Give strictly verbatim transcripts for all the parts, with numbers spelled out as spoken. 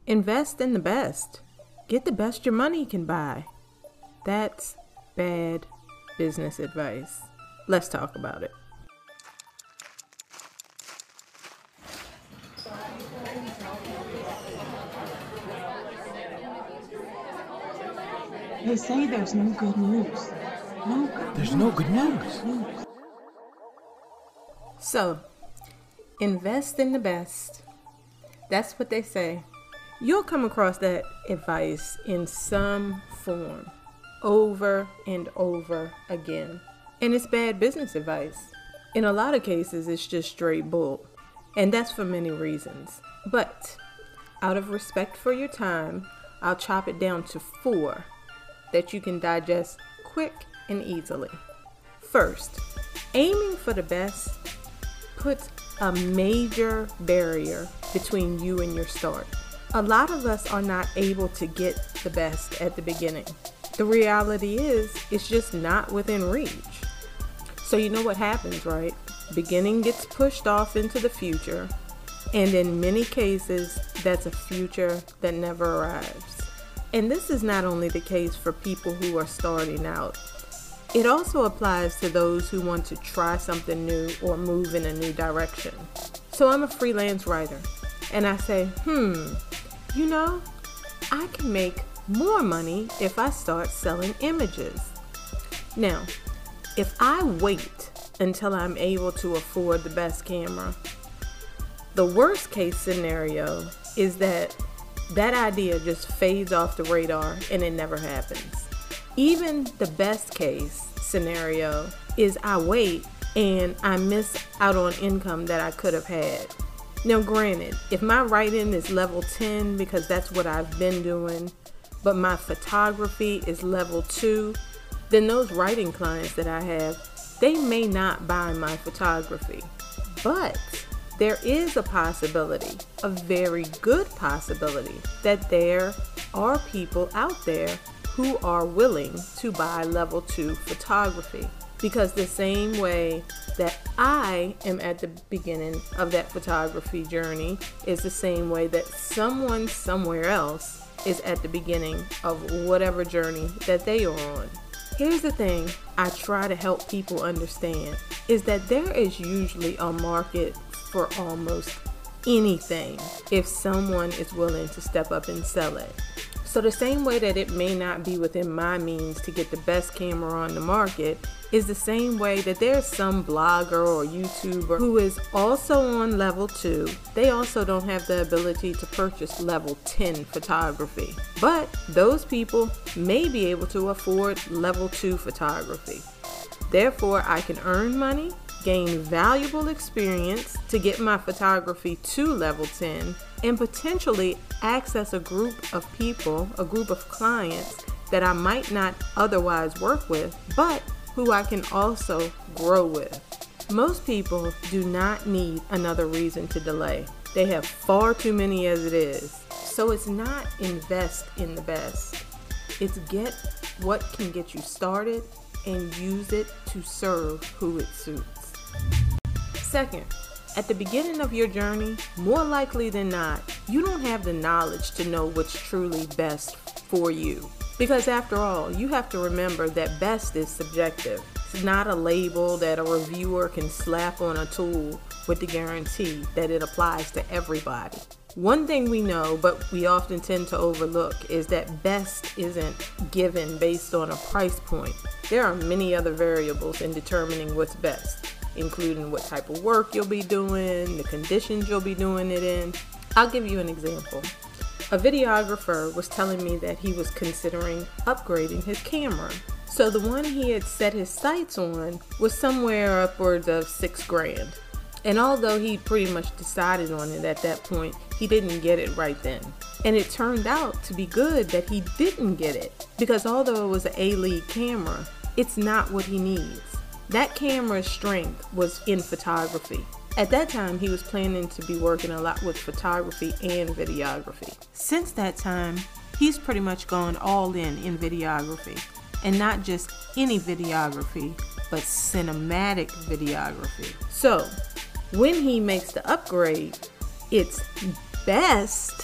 Invest in the best. Get the best your money can buy. That's bad business advice. Let's talk about it. They say there's no good news. No good There's news. no good news. So, invest in the best. That's what they say. You'll come across that advice in some form over and over again. And it's bad business advice. In a lot of cases, it's just straight bull. And that's for many reasons. But out of respect for your time, I'll chop it down to four that you can digest quick and easily. First, aiming for the best puts a major barrier between you and your start. A lot of us are not able to get the best at the beginning. The reality is, it's just not within reach. So you know what happens, right? Beginning gets pushed off into the future, and in many cases, that's a future that never arrives. And this is not only the case for people who are starting out. It also applies to those who want to try something new or move in a new direction. So I'm a freelance writer, and I say, hmm, you know, I can make more money if I start selling images. Now, if I wait until I'm able to afford the best camera, the worst case scenario is that that idea just fades off the radar and it never happens. Even the best case scenario is I wait and I miss out on income that I could have had. Now granted, if my writing is level ten because that's what I've been doing, but my photography is level two, then those writing clients that I have, they may not buy my photography. But there is a possibility, a very good possibility, that there are people out there who are willing to buy level two photography. Because the same way that I am at the beginning of that photography journey is the same way that someone somewhere else is at the beginning of whatever journey that they are on. Here's the thing I try to help people understand is that there is usually a market for almost anything if someone is willing to step up and sell it. So the same way that it may not be within my means to get the best camera on the market is the same way that there's some blogger or YouTuber who is also on level two. They also don't have the ability to purchase level ten photography. But those people may be able to afford level two photography. Therefore, I can earn money, gain valuable experience to get my photography to level ten, and potentially access a group of people, a group of clients that I might not otherwise work with, but who I can also grow with. Most people do not need another reason to delay. They have far too many as it is. So it's not invest in the best. It's get what can get you started and use it to serve who it suits. Second, at the beginning of your journey, more likely than not, you don't have the knowledge to know what's truly best for you. Because after all, you have to remember that best is subjective. It's not a label that a reviewer can slap on a tool with the guarantee that it applies to everybody. One thing we know, but we often tend to overlook, is that best isn't given based on a price point. There are many other variables in determining what's best, including what type of work you'll be doing, the conditions you'll be doing it in. I'll give you an example. A videographer was telling me that he was considering upgrading his camera. So the one he had set his sights on was somewhere upwards of six grand. And although he pretty much decided on it at that point, he didn't get it right then. And it turned out to be good that he didn't get it, because although it was an A-lead camera, it's not what he needs. That camera's strength was in photography. At that time, he was planning to be working a lot with photography and videography. Since that time, he's pretty much gone all in in videography. And not just any videography, but cinematic videography. So, when he makes the upgrade, it's best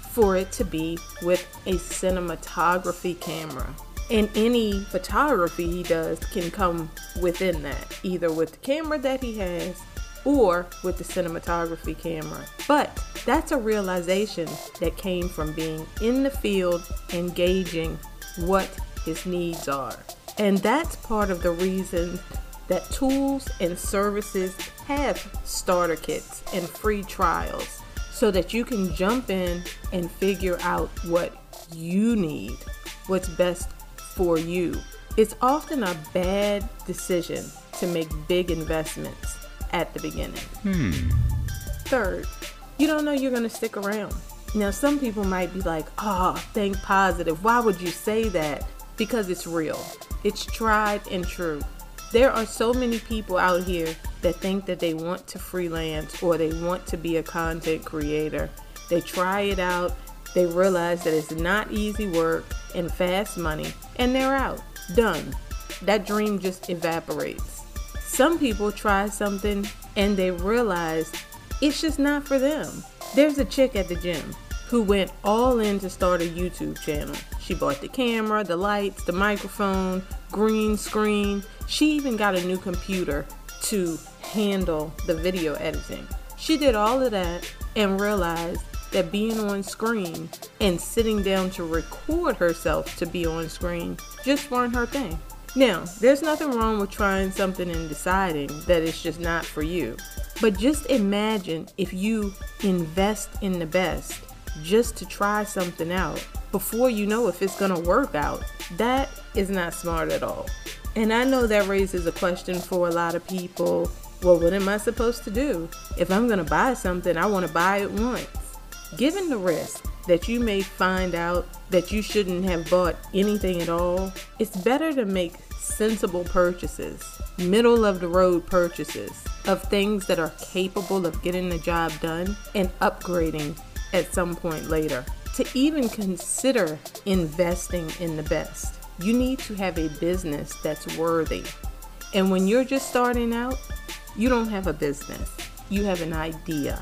for it to be with a cinematography camera. And any photography he does can come within that, either with the camera that he has or with the cinematography camera. But that's a realization that came from being in the field and gauging what his needs are. And that's part of the reason that tools and services have starter kits and free trials, so that you can jump in and figure out what you need, what's best for you. It's often a bad decision to make big investments at the beginning. Hmm. Third, you don't know you're gonna stick around. Now, some people might be like, oh, think positive. Why would you say that? Because it's real. It's tried and true. There are so many people out here that think that they want to freelance or they want to be a content creator. They try it out, they realize that it's not easy work and fast money, and they're out. Done. That dream just evaporates. Some people try something and they realize it's just not for them. There's a chick at the gym who went all in to start a YouTube channel. She bought the camera, the lights, the microphone, green screen. She even got a new computer to handle the video editing. She did all of that and realized that being on screen and sitting down to record herself to be on screen just weren't her thing. Now, there's nothing wrong with trying something and deciding that it's just not for you. But just imagine if you invest in the best just to try something out before you know if it's gonna work out. That is not smart at all. And I know that raises a question for a lot of people. Well, what am I supposed to do? If I'm gonna buy something, I wanna buy it once. Given the risk that you may find out that you shouldn't have bought anything at all, it's better to make sensible purchases, middle of the road purchases of things that are capable of getting the job done and upgrading at some point later. To even consider investing in the best, you need to have a business that's worthy. And when you're just starting out, you don't have a business, you have an idea.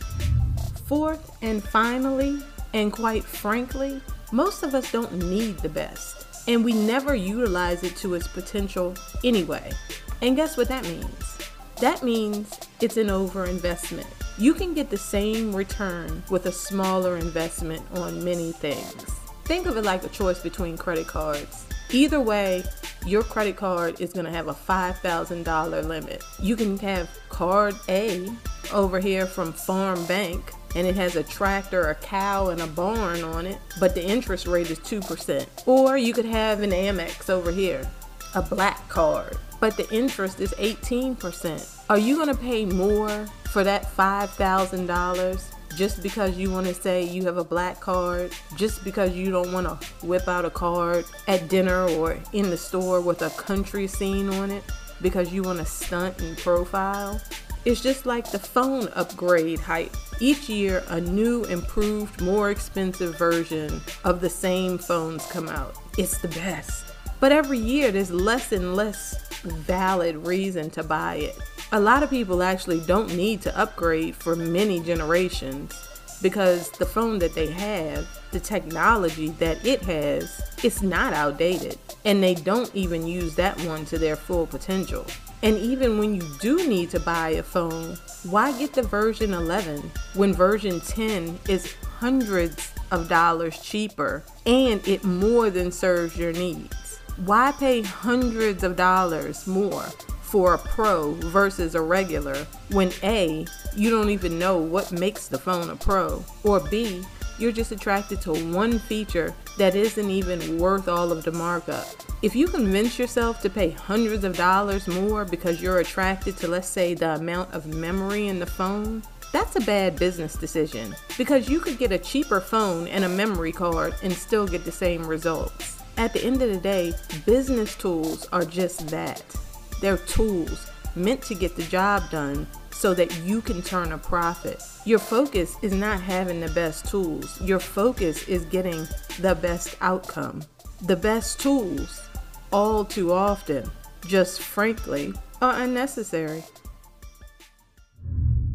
Fourth and finally, and quite frankly, most of us don't need the best, and we never utilize it to its potential anyway. And guess what that means? That means it's an overinvestment. You can get the same return with a smaller investment on many things. Think of it like a choice between credit cards. Either way, your credit card is going to have a five thousand dollars limit. You can have card A over here from Farm Bank, and it has a tractor, a cow, and a barn on it, but the interest rate is two percent. Or you could have an Amex over here, a black card, but the interest is eighteen percent. Are you gonna pay more for that five thousand dollars just because you wanna say you have a black card, just because you don't wanna whip out a card at dinner or in the store with a country scene on it because you wanna stunt and profile? It's just like the phone upgrade hype. Each year, a new, improved, more expensive version of the same phones come out. It's the best. But every year, there's less and less valid reason to buy it. A lot of people actually don't need to upgrade for many generations because the phone that they have, the technology that it has, it's not outdated. And they don't even use that one to their full potential. And even when you do need to buy a phone, why get the version eleven when version ten is hundreds of dollars cheaper and it more than serves your needs? Why pay hundreds of dollars more for a Pro versus a regular when A, you don't even know what makes the phone a Pro, or B, you're just attracted to one feature that isn't even worth all of the markup? If you convince yourself to pay hundreds of dollars more because you're attracted to, let's say, the amount of memory in the phone, that's a bad business decision because you could get a cheaper phone and a memory card and still get the same results. At the end of the day, business tools are just that. They're tools meant to get the job done so that you can turn a profit. Your focus is not having the best tools. Your focus is getting the best outcome. The best tools, all too often, just frankly, are unnecessary.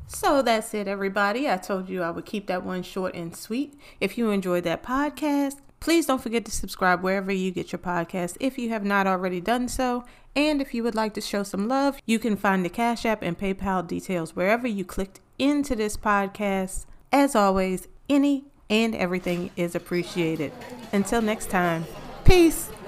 So that's it, everybody. I told you I would keep that one short and sweet. If you enjoyed that podcast, please don't forget to subscribe wherever you get your podcast if you have not already done so. And if you would like to show some love, you can find the Cash App and PayPal details wherever you clicked into this podcast. As always, any and everything is appreciated. Until next time, peace.